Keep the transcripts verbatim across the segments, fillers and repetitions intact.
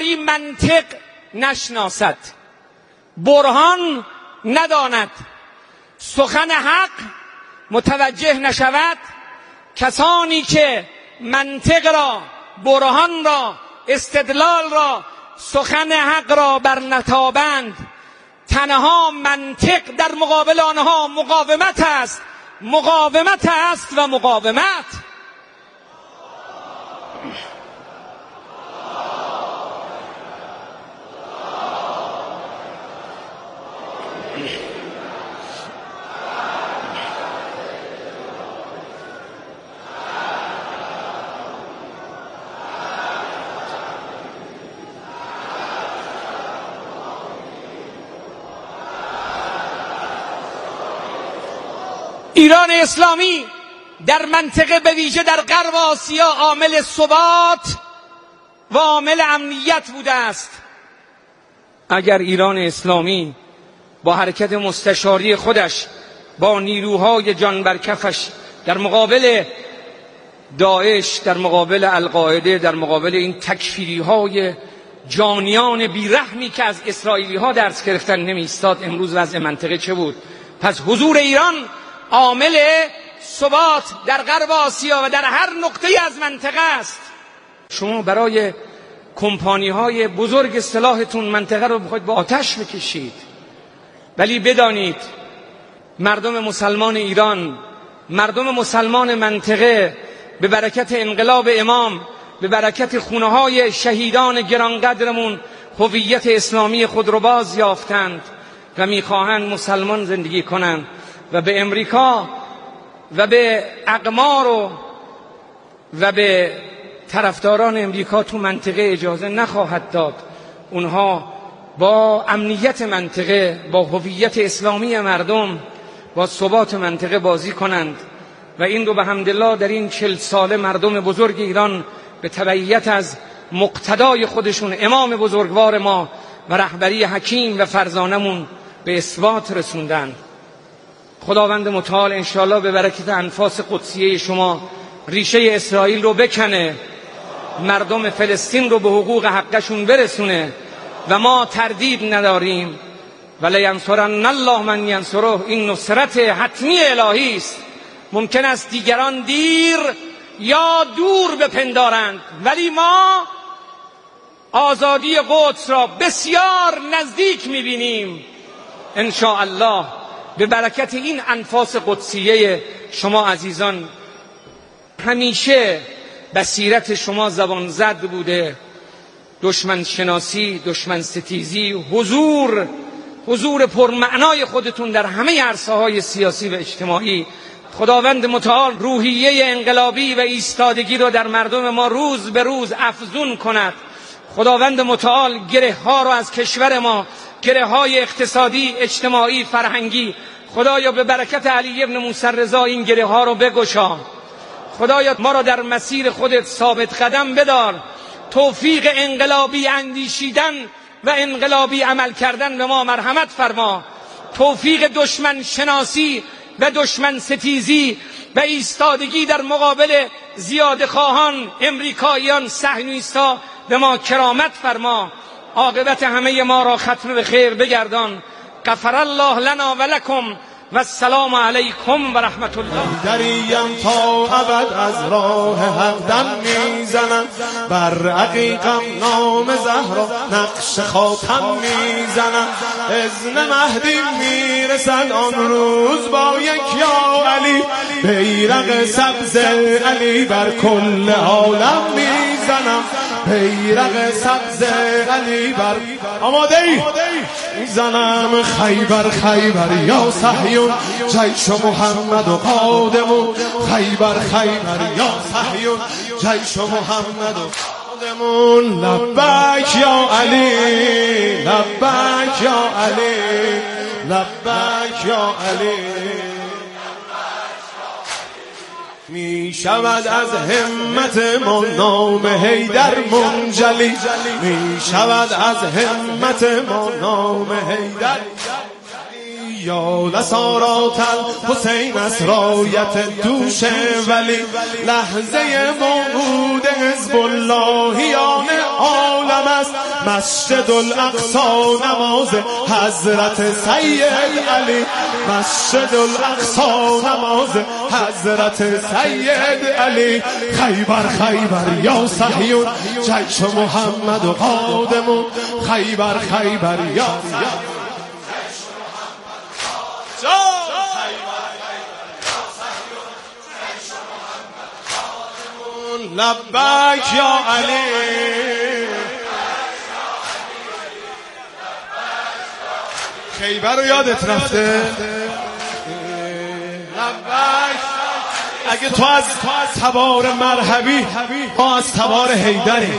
اسرائیلی منطق نشناسد، برهان نداند، سخن حق متوجه نشود، کسانی که منطق را، برهان را، استدلال را، سخن حق را بر نتابند، تنها منطق در مقابل آنها مقاومت است، مقاومت است و مقاومت. ایران اسلامی در منطقه به ویژه در غرب آسیا عامل ثبات و عامل امنیت بوده است. اگر ایران اسلامی با حرکت مستشاری خودش، با نیروهای جان بر کفش در مقابل داعش، در مقابل القاعده، در مقابل این تکفیری های جانیان بیرحمی که از اسرائیلی ها درس گرفتن نمی ایستاد، امروز وضع منطقه چه بود؟ پس حضور ایران عامل ثبات در غرب آسیا و در هر نقطه از منطقه است. شما برای کمپانی های بزرگ سلاحتون منطقه رو بخواید با آتش بکشید، ولی بدانید مردم مسلمان ایران، مردم مسلمان منطقه به برکت انقلاب امام، به برکت خونه های شهیدان گرانقدرمون هویت اسلامی خود رو باز یافتند و میخواهند مسلمان زندگی کنند و به امریکا و به اقمار و و به طرفداران امریکا تو منطقه اجازه نخواهد داد اونها با امنیت منطقه، با هویت اسلامی مردم، با ثبات منطقه بازی کنند. و این رو به حمدالله در این چل ساله مردم بزرگ ایران به تبعیت از مقتدای خودشون، امام بزرگوار ما و رهبری حکیم و فرزانمون، به اثبات رسوندن. خداوند متعال انشاءالله به برکت انفاس قدسیه شما ریشه اسرائیل رو بکنه، مردم فلسطین رو به حقوق حقشون برسونه و ما تردید نداریم ولینصرن الله من ینصره. این نصرت حتمی الهی است. ممکن است دیگران دیر یا دور بپندارند، ولی ما آزادی قدس را بسیار نزدیک می‌بینیم ان شاء الله به برکت این انفاس قدسیه شما عزیزان. همیشه بصیرت شما زبان زد بوده، دشمن شناسی، دشمن ستیزی، حضور حضور پرمعنای خودتون در همه عرصه‌های سیاسی و اجتماعی. خداوند متعال روحیه انقلابی و ایستادگی رو در مردم ما روز به روز افزون کند. خداوند متعال گره ها رو از کشور ما، گره های اقتصادی، اجتماعی، فرهنگی، خدایا به برکت علی ابن موسی رضا این گره ها رو بگشا. خدایا ما را در مسیر خودت ثابت قدم بدار. توفیق انقلابی اندیشیدن و انقلابی عمل کردن به ما مرحمت فرما. توفیق دشمن شناسی و دشمن ستیزی و ایستادگی در مقابل زیاده خواهان، امریکاییان، صهیونیست‌ها به ما کرامت فرما. عاقبت همه ما را ختم به خیر بگردان. غفر الله لنا و لکم و السلام علیکم و رحمت الله. دریم تا ابد از راه حق دم میزنم، بر عقیقم نام زهرا نقش خاتم میزنم. اذن مهدی میرسد آن روز با یک یا علی، بیرق سبز علی بر کل عالم میزنم. بیرق سبز علی بر آماده ای میزنم. خیبر خیبر یا صهیون جیش محمد و قادمون. خیبر خیبر یا صهیون جیش محمد و قادمون. لبک یا علی، لبک یا علی، لبک یا علی. می شود از همت ما نام حیدر منجلی، می شود از همت ما نام حیدر. یا لسارات الحسین از رایت دوش ولی لحظه موعود حزب اللهیان عالم است مسجد الاقصی نماز حضرت سید علی مسجد الاقصی نماز حضرت سید علی خیبر خیبر یا صهیون جیش محمد و قادمون خیبر خیبر یا لبیک یا علی خیبر رو یادت رفته لبیک اگه تو از تبار مرحبی ما از تبار حیدری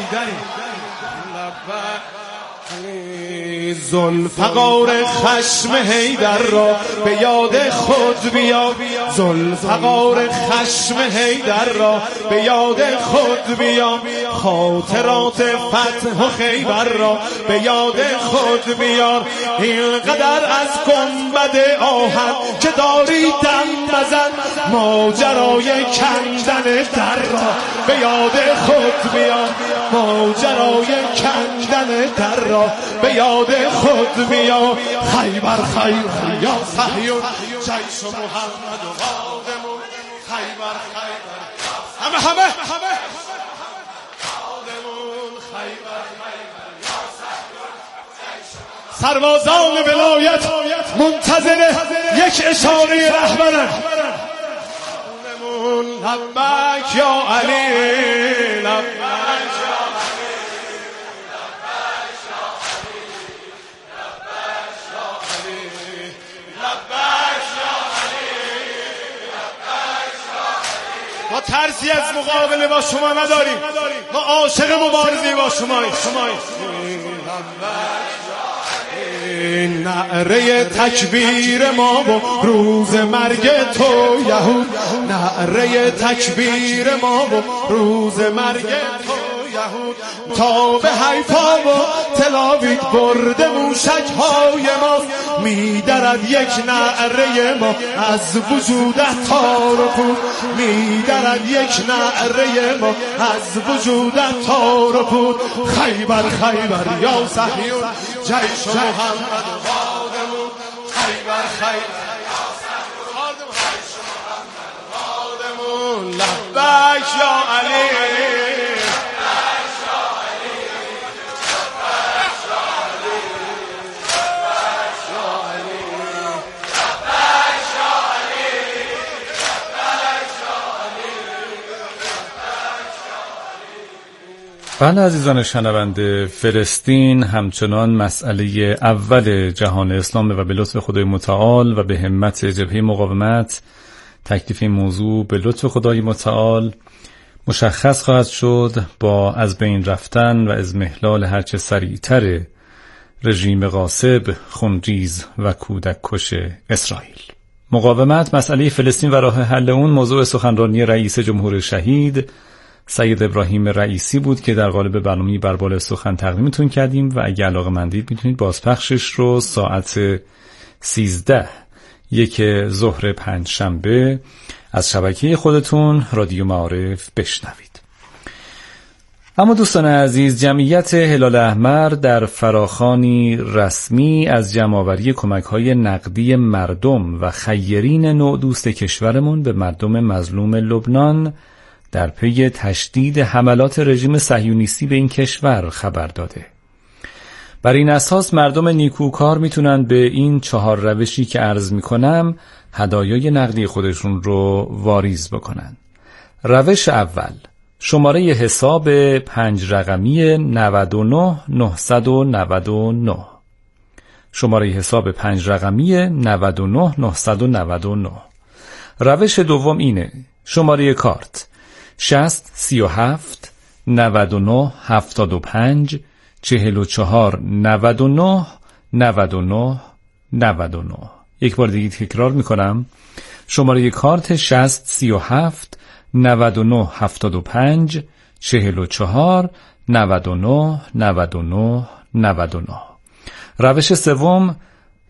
ذوالفقار خشم حیدر را به یاد خود بیا ذوالفقار خشم حیدر را به یاد خود بیا خاطرات فتح و خیبر را به یاد خود بیار اینقدر از گنبد آهن که داری دم بزن ماجرای کندن در را به یاد خود بیار ماجرای کندن در را به یاد خود بیا خیبر خیبر یا صهیون جیش محمد و قادمون خیبر خیبر همه همه همه قادمون خیبر خیبر یا صهیون سربازان ولایت منتظر یک اشاره رهبرن لبیک یا علی لبیک ما ترسی از مقابله با شما نداریم ما عاشق مبارزه با شماییم نعره تکبیر ما و روز مرگ تو یهود نعره تکبیر ما و روز مرگ تو یهود تا به حیفا و تلاویت برده موشک های ما میدرد یک نعره ما از وجودت تار و پود میدرد یک نعره ما از وجودت تار و پود خیبر خیبر یا صهیون جیش محمد و قادمون خیبر خیبر یا صهیون جیش محمد و قادمون لبیک یا علی بله عزیزان شنونده، فلسطین همچنان مسئله اول جهان اسلام و به لطف خدای متعال و به همت جبهه مقاومت تکلیف این موضوع به لطف خدای متعال مشخص خواهد شد با از بین رفتن و اضمحلال هرچه سریعتر رژیم غاصب، خونریز و کودک کش اسرائیل. مقاومت، مسئله فلسطین و راه حل اون موضوع سخنرانی رئیس جمهور شهید سید ابراهیم رئیسی بود که در قالب برنامه بربال سخن تقدیمتون کردیم و اگه علاقه مندید میتونید بازپخشش رو ساعت سیزده یک ظهر پنج شنبه از شبکه خودتون رادیو معارف بشنوید. اما دوستان عزیز، جمعیت هلال احمر در فراخوانی رسمی از جمع‌آوری کمک‌های نقدی مردم و خیرین نوع دوست کشورمون به مردم مظلوم لبنان در پی تشدید حملات رژیم صهیونیستی به این کشور خبر داده. بر این اساس مردم نیکوکار میتونن به این چهار روشی که عرض میکنم هدایای نقدی خودشون رو واریز بکنن. روش اول، شماره حساب پنج رقمی نود و نه نهصد و نود و نه. شماره حساب پنج رقمی نود و نه نهصد و نود و نه. روش دوم اینه، شماره کارت شصت سی و هفت نود و نه هفتاد و پنج چهل و چهار نود و نه نود و نه نود و نه. یک بار دیگه تکرار میکنم، شماره کارت شصت سی و هفت نود و نه هفتاد و پنج چهل و چهار نود و نه نود و نه نود و نه. روش سوم،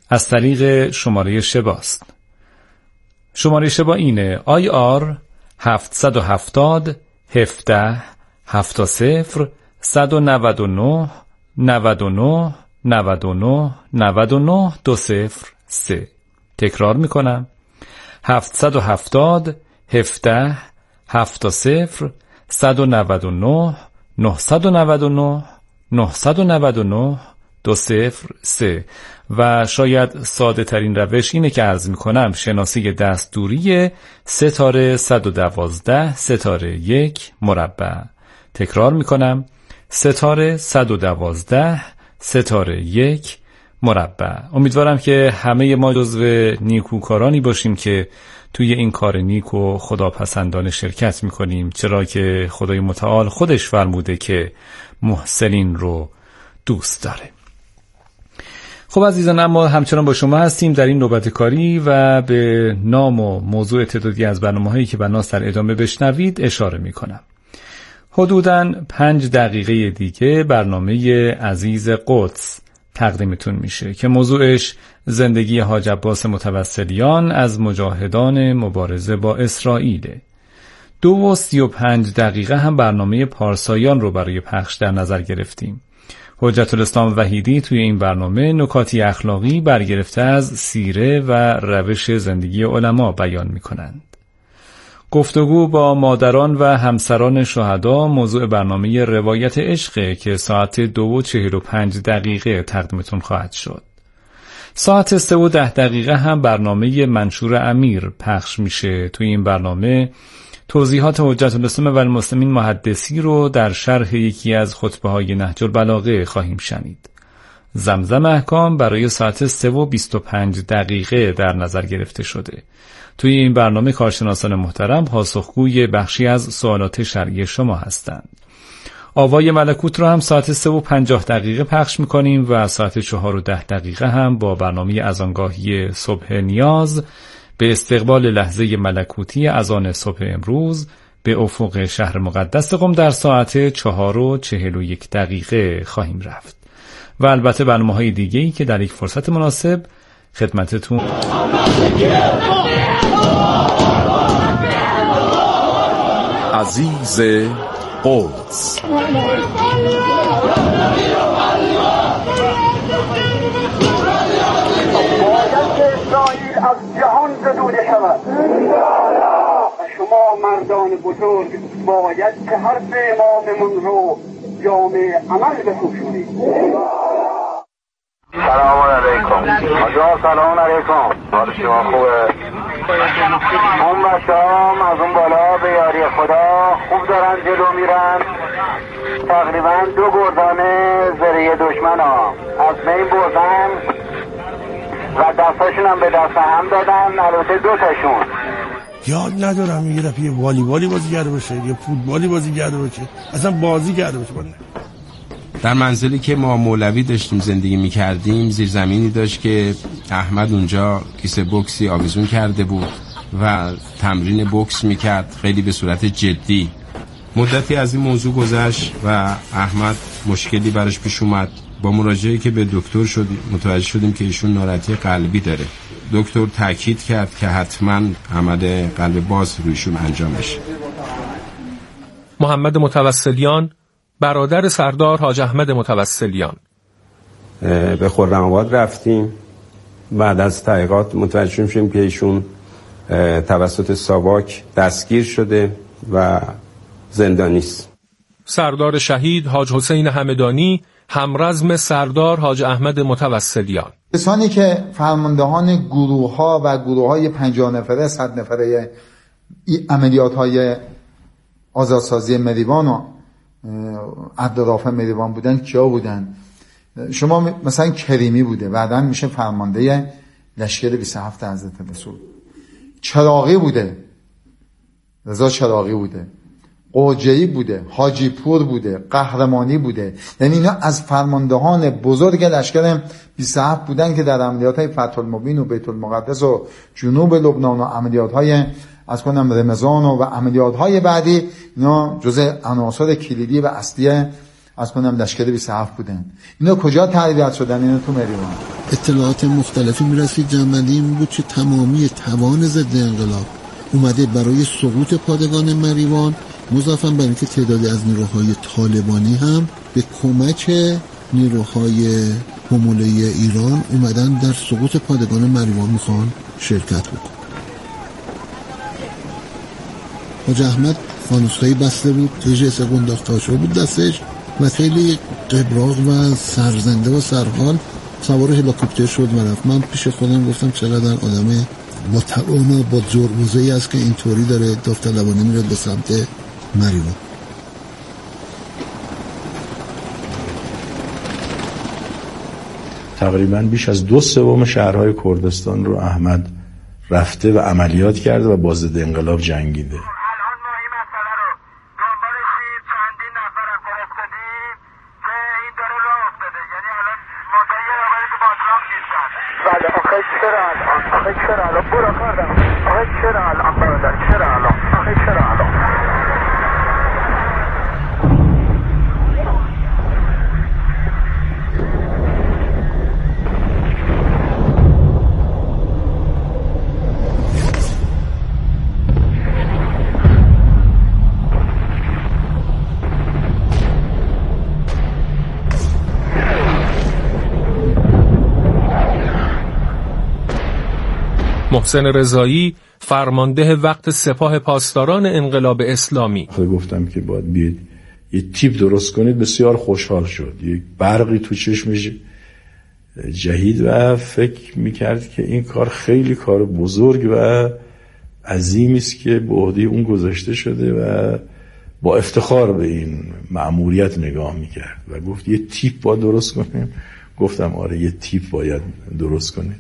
از طریق شماره شباست. شماره شبا اینه آی آر هفتصد و هفتاد هفده هفتاد صفر صد و نود و نه نود و نه نود و نه نود و نه دو صفر سه. تکرار میکنم هفتصد و هفتاد هفده هفتاد صفر صد و نود و نه نهصد و نود و نه نهصد و نود و نه دو صفر سه. و شاید ساده ترین روش اینه که عرض میکنم شناسه دستوری ستاره صد و دوازده ستاره یک مربع. تکرار میکنم ستاره صد و دوازده ستاره یک مربع. امیدوارم که همه ما جزو نیکوکارانی باشیم که توی این کار نیک و خداپسندانه شرکت میکنیم، چرا که خدای متعال خودش فرموده که محسنین رو دوست داره. خب عزیزان، اما همچنان با شما هستیم در این نوبت کاری و به نام و موضوع تعدادی از برنامه‌هایی که بناست در ادامه بشنوید اشاره میکنم. حدوداً پنج دقیقه دیگه برنامه عزیز قدس تقدیمتون میشه که موضوعش زندگی حاج عباس متوسلیان از مجاهدان مبارزه با اسرائیل. دو و سی و پنج دقیقه هم برنامه پارسایان رو برای پخش در نظر گرفتیم. حجت الاسلام وحیدی توی این برنامه نکاتی اخلاقی برگرفته از سیره و روش زندگی علما بیان میکنند. گفتگو با مادران و همسران شهدا موضوع برنامه روایت عشق که ساعت دو و چهل و پنج دقیقه تقدیمتون خواهد شد. ساعت سه و ده دقیقه هم برنامه منشور امیر پخش میشه. توی این برنامه توضیحات حجت الاسلام و المسلمین محدثی رو در شرح یکی از خطبه های نهج البلاغه خواهیم شنید. زمزم احکام برای ساعت سه و بیست و پنج دقیقه در نظر گرفته شده. توی این برنامه کارشناسان محترم پاسخگوی بخشی از سوالات شرعی شما هستند. آوای ملکوت رو هم ساعت سه و پنجاه دقیقه پخش میکنیم و ساعت چهار و ده دقیقه هم با برنامه اذانگاهی صبح نیاز به استقبال لحظه ملکوتی اذان صبح امروز به افق شهر مقدس قم در ساعت چهار و چهل و یک دقیقه خواهیم رفت و البته برنامه‌های دیگه‌ای که در یک فرصت مناسب خدمتتون عزیز قدس. از جهان زدوده شود و شما مردان بزرگ باید که حرف اماممون رو جامع عمل بپوشونید. سلام علیکم آجا، سلام علیکم. حال شما خوبه؟ اون بچه هم از اون بالا به یاری خدا خوب دارن جلو میرن. تقریبا دو گردانه زره دشمن ها از بین بردن و دستاشون هم به دست هم دادن. البته دو تاشون یاد ندارم یه دفعه والیبالی بازی کرده باشه یا فوتبالی بازی کرده باشه، اصلا بازی کرده باشه. در منزلی که ما مولوی داشتیم زندگی میکردیم زیرزمینی داشت که احمد اونجا کیسه بوکسی آویزون کرده بود و تمرین بوکس میکرد خیلی به صورت جدی. مدتی از این موضوع گذشت و احمد مشکلی براش پیش اومد. با مراجعه که به دکتر شدیم متوجه شدیم که ایشون ناراحتی قلبی داره. دکتر تاکید کرد که حتما عمل قلب باز رویشون انجام بشه. محمد متوسلیان برادر سردار حاج احمد متوسلیان. به خرم‌آباد رفتیم. بعد از تحقیقات متوجه شدیم که ایشون توسط ساواک دستگیر شده و زندانی است. سردار شهید حاج حسین همدانی همرزم سردار حاج احمد متوسلیان. کسانی که فرماندهان گروه ها و گروه های پنجاه نفره صد نفره عملیات های آزادسازی مریوان و عبدالرافع مریوان بودن کیا بودن؟ شما مثلا کریمی بوده، بعداً میشه فرمانده لشکر بیست و هفت حضرت رسول. چراغی بوده، رضا چراغی بوده، قوجه‌ای بوده، حاجی پور بوده، قهرمانی بوده. یعنی اینا از فرماندهان بزرگ لشکر بیست و هفت بودن که در عملیات‌های فتح المبین و بیت المقدس و جنوب لبنان و عملیات‌های از کنم رمضان و عملیات‌های بعدی اینا جزء عناصر کلیدی و اصلی از کنم لشکر بیست و هفت بودن. اینا کجا تربیت شدن؟ اینا تو مریوان. اطلاعات مختلفی میرسید. جنبندی این بود که تمامی توان ضد انقلاب اومده برای سقوط پادگان مریوان، مضافاً بر اینکه تعدادی از نیروهای طالبانی هم به کمک نیروهای حمله ایران اومدن در سقوط پادگان مریوان میخوان شرکت بکنن. حاج احمد فانوس‌هایی بسته بود، تیژ قنداق شده بود دستش و خیلی قبراق و سرزنده و سرحال سوار هلیکوپتر شد و رفت. من پیش خودم گفتم چقدر آدم با توان و با جرموزه‌ای است که اینطوری داره داوطلبانه میره به سمت مریوان. تقریبا بیش از دو سوم شهرهای کردستان رو احمد رفته و عملیات کرده و با ضد انقلاب جنگیده. محسن رضایی فرمانده وقت سپاه پاسداران انقلاب اسلامی. گفتم که باید بیاید یه تیپ درست کنید. بسیار خوشحال شد. یک برقی تو چشمش جهید و فکر میکرد که این کار خیلی کار بزرگ و عظیمی است که به عهده اون گذاشته شده و با افتخار به این مأموریت نگاه میکرد و گفت یه تیپ باید درست کنیم. گفتم آره یه تیپ باید درست کنیم.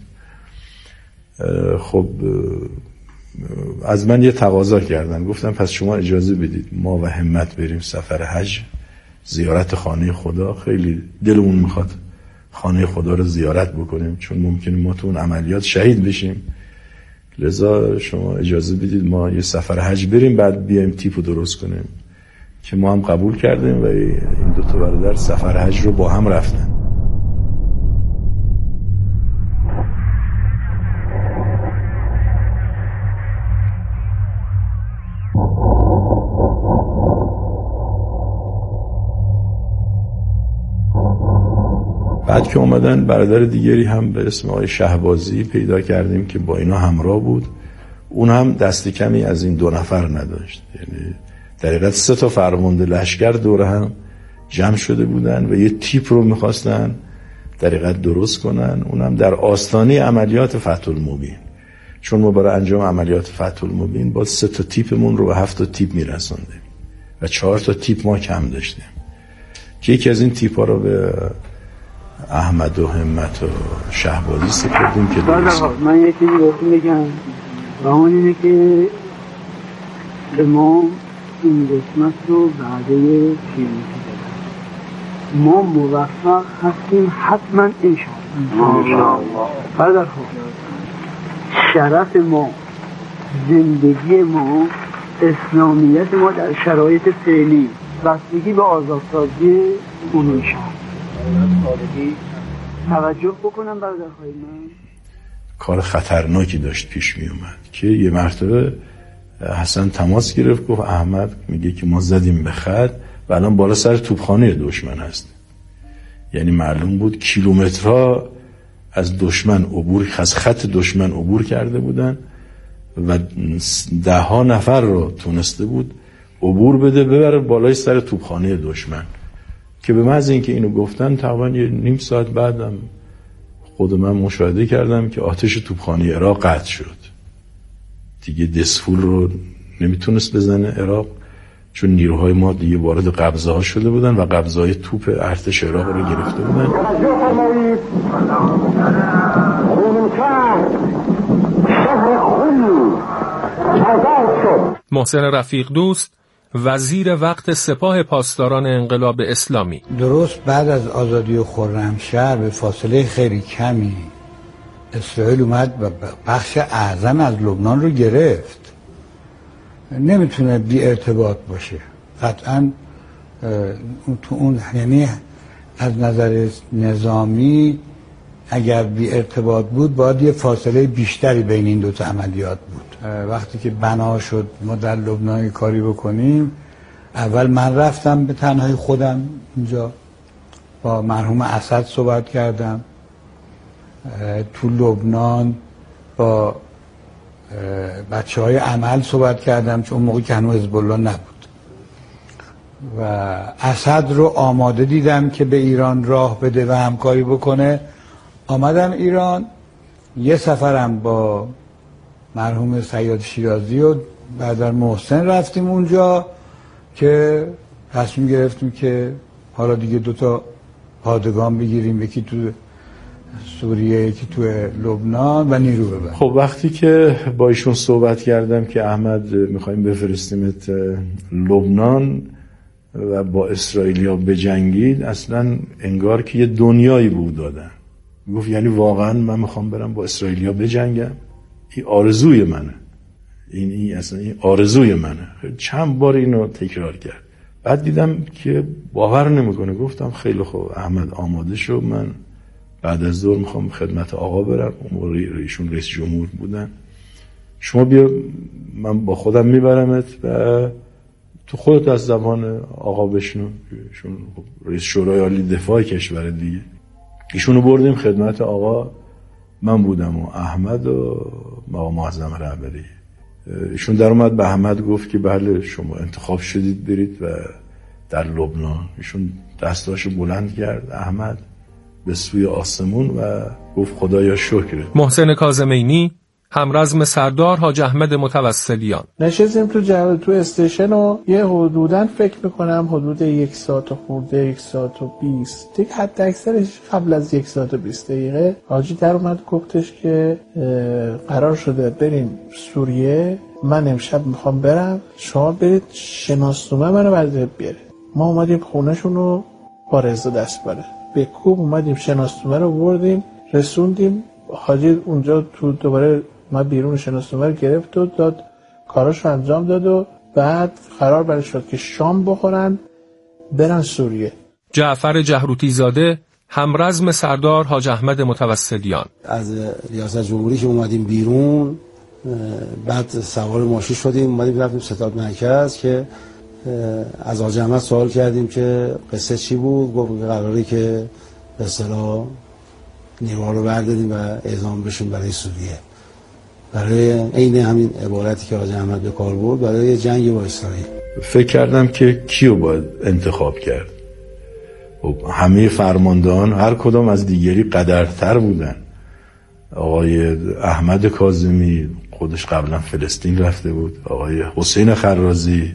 خب از من یه تقاضا کردن. گفتم پس شما اجازه بدید ما و همت بریم سفر حج، زیارت خانه خدا. خیلی دلمون میخواد خانه خدا رو زیارت بکنیم چون ممکنه ما تو اون عملیات شهید بشیم. لذا شما اجازه بدید ما یه سفر حج بریم بعد بیایم تیپو درست کنیم. که ما هم قبول کردیم و این دو تا برادر سفر حج رو با هم رفتن. بعد که اومدن برادر دیگری هم به اسم آقای شهبازی پیدا کردیم که با اینا همراه بود. اون هم دست کمی از این دو نفر نداشت. یعنی در حقیقت سه تا فرمانده لشکر دور هم جمع شده بودن و یه تیپ رو میخواستن در حقیقت درست کنن. اونم در آستانه عملیات فتح المبین، چون ما برای انجام عملیات فتح المبین با سه تا تیپمون رو به هفت تا تیپ میرسوندیم و چهار تا تیپ ما کم داشتیم که یکی از این تیپ ها رو به احمد و همت و شهبازی سپردیم که درست. من یکی بهتون بگم و اون اینه که به ما این قسمت رو بعده شیرینی دادن. ما موفق هستیم حتما انشاءالله. برادر خود شرف ما، زندگی ما، اسلامیت ما در شرایط فعلی بستگی به آزادسازی اون شهر. توجه بکنم برادرخواهی من کار خطرناکی داشت پیش می اومد که یه مرتبه حسن تماس گرفت گفت احمد میگه که ما زدیم به خط و الان بالا سر توپخانه دشمن هست. یعنی معلوم بود کیلومترها از دشمن عبور، از خط دشمن عبور کرده بودن و ده ها نفر رو تونسته بود عبور بده ببره بالای سر توپخانه دشمن. که به محض اینکه اینو گفتن تقریبا یه نیم ساعت بعدم خود من مشاهده کردم که آتش توپخانه عراق قطع شد. دیگه دسفول رو نمیتونست بزنه عراق چون نیروهای ما دیگه وارد قبضه ها شده بودن و قبضه های توپ ارتش عراق رو گرفته بودن. محسن رفیق دوست وزیر وقت سپاه پاسداران انقلاب اسلامی. درست بعد از آزادی خرمشهر به فاصله خیلی کمی اسرائیل اومد و بخش اعظم از لبنان رو گرفت. نمیتونه بی ارتباط باشه. قطعا تو اون یعنی از نظر نظامی اگر بی ارتباط بود باید یه فاصله بیشتری بین این دوتا عملیات بود. وقتی که بنا شد ما در لبنان کاری بکنیم، اول من رفتم به تنهایی خودم اینجا با مرحوم اسد صحبت کردم، تو لبنان با بچه های عمل صحبت کردم چون اون موقع که هنوز حزب الله نبود و اسد رو آماده دیدم که به ایران راه بده و همکاری بکنه. آمدم ایران، یه سفرم با مرحوم سیاد شیرازی و برادر محسن رفتیم اونجا که تصمیم گرفتیم که حالا دیگه دوتا پادگان بگیریم، یکی تو سوریه یکی تو لبنان و نیرو ببریم. خب وقتی که با ایشون صحبت کردم که احمد میخوایم بفرستیمت لبنان و با اسرائیلیا بجنگید، اصلا انگار که یه دنیایی بود دادن. گفت یعنی واقعا من میخوام برم با اسرائیلیا بجنگم؟ این آرزوی منه، این, این اصلا این آرزوی منه. چند بار اینو تکرار کرد. بعد دیدم که باور نمیکنه. گفتم خیلی خوب احمد آماده شو، من بعد از ظهر میخوام خدمت آقا برم. اون موقع ایشون رئیس جمهور بودن. شما بیا من با خودم میبرمت و تو خودت از زبان آقا بشنو. ایشون رئیس شورای عالی دفاع کشور دیگه. ایشونو بردیم خدمت آقا، من بودم و احمد و آقا معظم رهبری. ایشون در اومد به احمد گفت که بله شما انتخاب شدید برید و در لبنان. ایشون دستاشو بلند کرد احمد به سوی آسمون و گفت خدایا شکر. محسن کاظمینی، همرزم سردار حاج احمد متوسلیان. نشستیم تو جبل تو استیشن و یه حدوداً فکر میکنم حدود یک ساعت و خورده یک ساعت و بیست دیگه حد اکثرش قبل از یک ساعت و بیست دقیقه حاجی در اومد گفتش که قرار شده بریم سوریه، من امشب میخوام برم، شما برید شناسنامه منو بردارید بیاره. ما اومدیم خونهشون رو با رضا دست بره به کوب اومدیم شناسنامه رو بردیم رسوندیم. حاجی اونجا تو دوباره ما بیرون شناسنامه رو گرفت و داد کاراش رو انجام داد و بعد قرار برای شد که شام بخورن برن سوریه. جعفر جهروتی زاده، همرزم سردار حاج احمد متوسلیان. از ریاست جمهوری که اومدیم بیرون، بعد سوار ماشین شدیم اومدیم رفتیم ستاد مرکز که از حاج احمد سوال کردیم که قصه چی بود. گفت قراری که به اصطلاح نیروها رو برداریم و اعزام بشیم برای سوریه، برای عین همین عبارتی که حاج احمد به کار برد، برای جنگ با اسرائیل. فکر کردم که کیو باید انتخاب کرد. همه فرماندهان هر کدام از دیگری قدرتر بودن. آقای احمد کاظمی خودش قبلا فلسطین رفته بود، آقای حسین خرازی،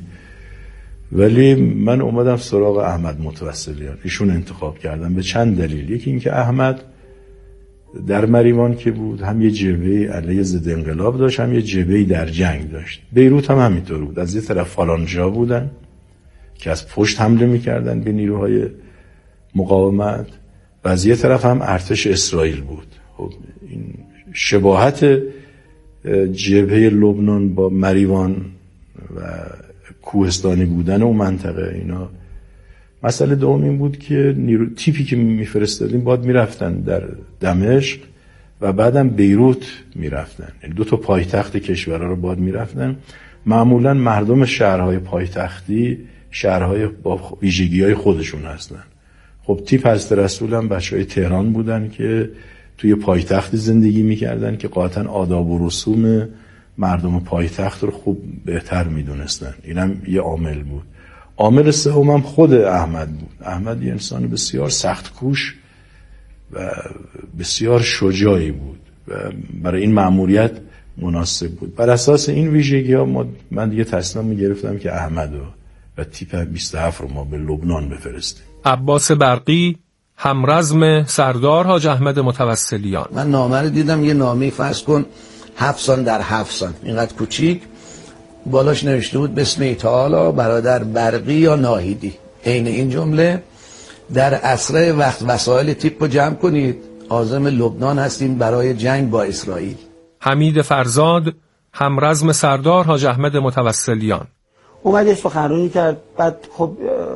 ولی من اومدم سراغ احمد متوسلیان. ایشون انتخاب کردم به چند دلیل. یکی این که احمد در مریوان که بود هم یه جبهه علیه ضد انقلاب داشت، هم یه جبهه در جنگ داشت. بیروت هم همینطور بود. از یه طرف فالانجا بودن که از پشت حمله میکردن به نیروهای مقاومت و از یه طرف هم ارتش اسرائیل بود. خب این شباهت جبهه لبنان با مریوان و کوهستانی بودن اون منطقه، اینا. مسئله دوم این بود که نیرو تیپی که میفرستادیم باید میرفتن در دمشق و بعدم بیروت میرفتن، یعنی دو تا پایتخت کشورها رو باید میرفتن. معمولا مردم شهرهای پایتختی شهرهای با ویژگی‌های خودشون هستن. خب تیپ حضرت رسول هم بچهای تهران بودن که توی پایتختی زندگی میکردن که قاطعا آداب و رسوم مردم پایتخت رو خوب بهتر میدونستن. اینم یه عامل بود. عامل سوم هم خود احمد بود. احمد یه انسان بسیار سخت کوش و بسیار شجاعی بود و برای این مأموریت مناسب بود. بر اساس این ویژگی ها ما من دیگه تصمیم میگرفتم که احمد و, و تیپ بیست و هفت رو ما به لبنان بفرستیم. عباس برقی، همرزم سردار حاج احمد متوسلیان. من نامه رو دیدم، یه نامه فرض کن هفت سان در هفت سان اینقدر کوچیک، بالاش نوشته بود بسم تعالی برادر برقی یا ناهیدی. عین این جمله در اسرع وقت وسایل تیپ رو جمع کنید، عازم لبنان هستیم برای جنگ با اسرائیل. حمید فرزاد، همرزم سردار حاج احمد متوسلیان. اومد یه سخنرانی کرد، بعد خب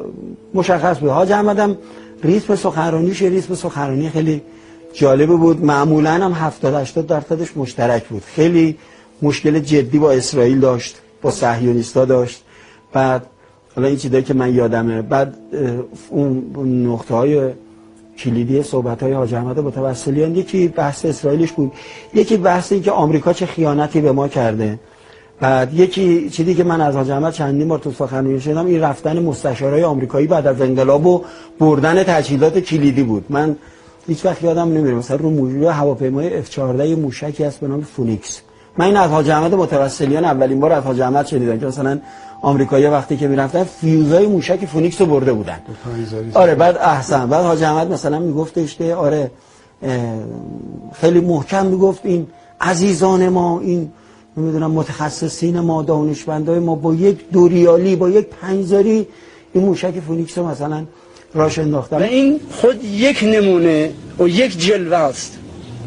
مشخص بود. حاج احمدم ریتم سخنرانیش ریتم سخنرانی خیلی جالب بود. معمولا هم هفتاد هشتاد درصدش مشترک بود. خیلی مشکل جدی با اسرائیل داشت، با صهیونیستا داشت. بعد حالا این چیزایی که من یادمه، بعد اون نقطه‌های کلیدی صحبت‌های حاج احمد متوسلیان یکی بحث اسرائیلش بود، یکی بحث این که آمریکا چه خیانتی به ما کرده. بعد یکی چیزی که من از حاج احمد چندین بار تو سخنرانی شدم، این رفتن مستشارای آمریکایی بعد از انقلاب و بردن تجهیزات کلیدی بود. من هیچ وقت یادم نمیره مثلا رو موجود هواپیمای اف چهارده موشکی هست به نام فونیکس. من این از حاج احمد متوسلیان اولین بار از حاج احمد شنیدم که مثلا آمریکایی‌ها وقتی که میرفتن فیوزای موشک فونیکس رو برده بودن. آره بعد احسن بعد حاج احمد مثلا میگفتش که آره خیلی محکم میگفت این عزیزان ما، این نمیدونم متخصصین ما، دانشمندای ما با یک دو ریالی با یک پنجزاری این موشک فونیکس رو مثلا راش انداختن. و این خود یک نمونه و یک جلوه است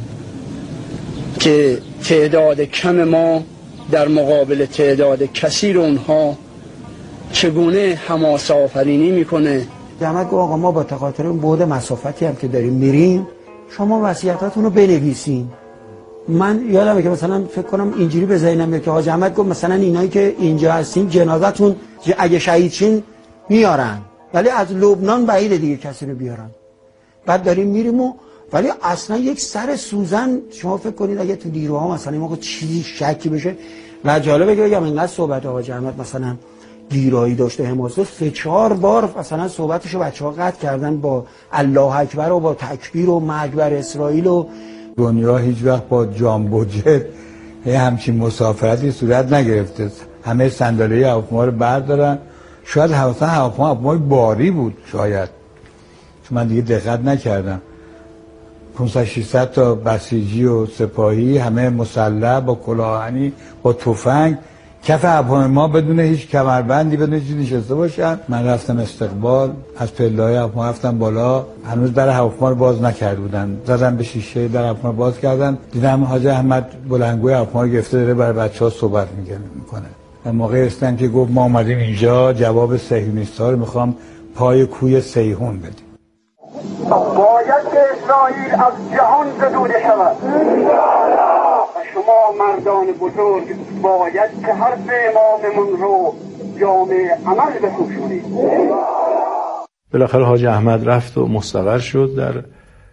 که تعداد کم ما در مقابل تعداد کثیر اونها چگونه حماسه آفرینی میکنه. جمعت گفت آقا ما با تقاطر اون بعد مسافتی هم که داریم میریم، شما وصیتاتون رو بنویسین. من یادمه که مثلا فکر کنم اینجوری به ذهنم میاد که حاج احمد گفت مثلا اینایی که اینجا هستین جنازتون اگه شهید شین میارن، ولی از لبنان بعیده دیگه کسی رو بیارن. بعد داریم میریم و ولی اصلا یک سر سوزن شما فکر کنید اگه تو نیروها مثلا این موقع چیزی شکی بشه. و جالبه که بگم اینقدر صحبت آقا احمد مثلا گیرایی داشته حماسه، سه چهار بار مثلا صحبتشو بچه‌ها قطع کردن با الله اکبر و با تکبیر و مرگ بر اسرائیل. و دنیا هیچ وقت با جامبو جت همچین مسافرتی صورت نگرفته. همه صندلی هواپیما رو بردارن، شاید مثلا هواپیما هواپیمای باری بود شاید، چون من دیگه دقت نکردم. پانصد ششصد تا بسیجی و سپاهی همه مسلح با کلاهانی با تفنگ کف هواپیما بدون هیچ کمربندی بدون هیچ چیزی نشسته باشن. من رفتم استقبال، از پله‌های هواپیما رفتم بالا، هنوز در هواپیما رو باز نکرده بودن، زدم به شیشه در هواپیما باز کردن، دیدم حاج احمد بلندگوی هواپیما رو گرفته داره برای بچه‌ها صحبت میکنه. و موقع رسیدن که گفت ما اومدیم اینجا جواب صهیونیست‌ها رو میخوام پای کوی سیحون بدیم. باید که اسرائیل از جهان زدوده شود و شما مردان بزرگ باید که حرف اماممون رو جامع عمل بپوشونید. بالاخره حاج احمد رفت و مستقر شد در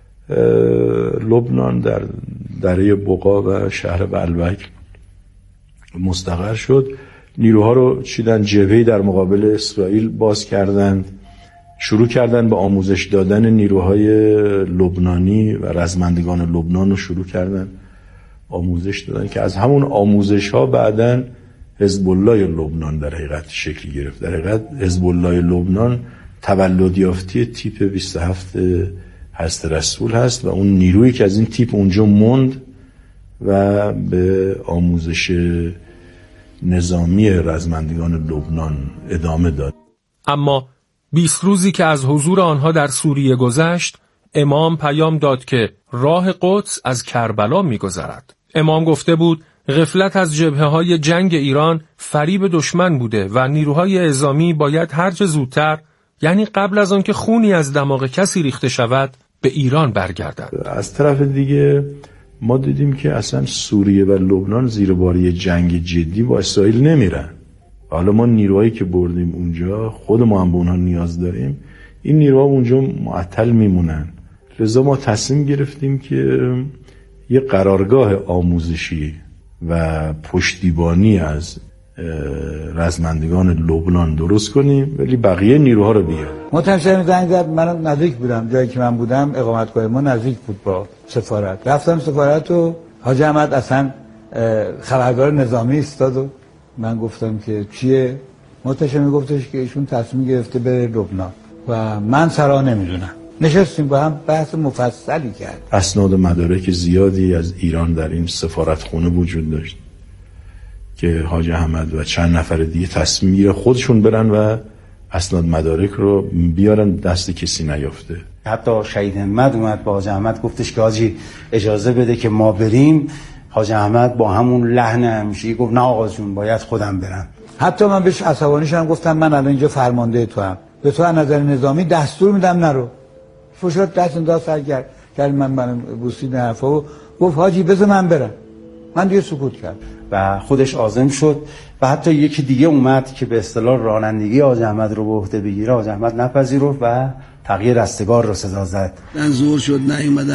لبنان، در دره بقا و شهر بلبک مستقر شد. نیروها رو چیدن، جبهه‌ای در مقابل اسرائیل باز کردند، شروع کردن به آموزش دادن نیروهای لبنانی و رزمندگان لبنان رو شروع کردن آموزش دادن که از همون آموزش ها بعدن حزب الله لبنان در حقیقت شکل گرفت. در حقیقت حزب الله لبنان تولد یافته تیپ بیست و هفت حضرت رسول هست و اون نیرویی که از این تیپ اونجا موند و به آموزش نظامی رزمندگان لبنان ادامه داد. اما بیست روزی که از حضور آنها در سوریه گذشت، امام پیام داد که راه قدس از کربلا می‌گذرد. امام گفته بود غفلت از جبهه‌های جنگ ایران فریب دشمن بوده و نیروهای اعزامی باید هرچه زودتر، یعنی قبل از آن که خونی از دماغ کسی ریخته شود، به ایران برگردد. از طرف دیگه ما دیدیم که اصلا سوریه و لبنان زیر بار جنگ جدی با اسرائیل نمیرن. حالا ما نیروهایی که بردیم اونجا خود ما هم به اونها نیاز داریم، این نیروها اونجا معطل میمونن. لذا ما تصمیم گرفتیم که یه قرارگاه آموزشی و پشتیبانی از رزمندگان لبنان درست کنیم ولی بقیه نیروها رو بیاریم. متشکرم. زنگ زد، من نزدیک بودم، جایی که من بودم اقامتگاه ما نزدیک بود با سفارت. رفتم سفارت و حاج احمد اصلا خبرگار نظامی ایستاد و من گفتم که چیه؟ متشکرم. میگفتش که ایشون تصمیم گرفته بره لبنان و من سرا نمیدونم. نشستیم با هم بحث مفصلی کرد. اسناد و مدارک زیادی از ایران در این سفارتخونه وجود داشت که حاج احمد و چند نفر دیگه تصمیم گیره خودشون برن و اسناد مدارک رو بیارن دست کسی نیافته. حتی شهید همت اومد با حاج احمد گفتش که حاجی اجازه بده که ما بریم. حاج احمد با همون لحن همیشگی گفت نه آقا جون باید خودم برم. حتی من بهش عصبانی شدم، گفتم من الان اینجا فرمانده تو هم، به تو از نظر نظامی دستور میدم نرو. فشار دست انداز سر کرد کرد من منم بوسید حرفا و گفت حاجی بذار من برم. من دیگه سکوت کرد و خودش عازم شد و حتی یکی دیگه اومد که به اصطلاح رانندگی حاج احمد رو به عهده بگیره. حاج احمد نپذیرفت و تغییر رستگار رو صدا زد. من زور شد نیومدم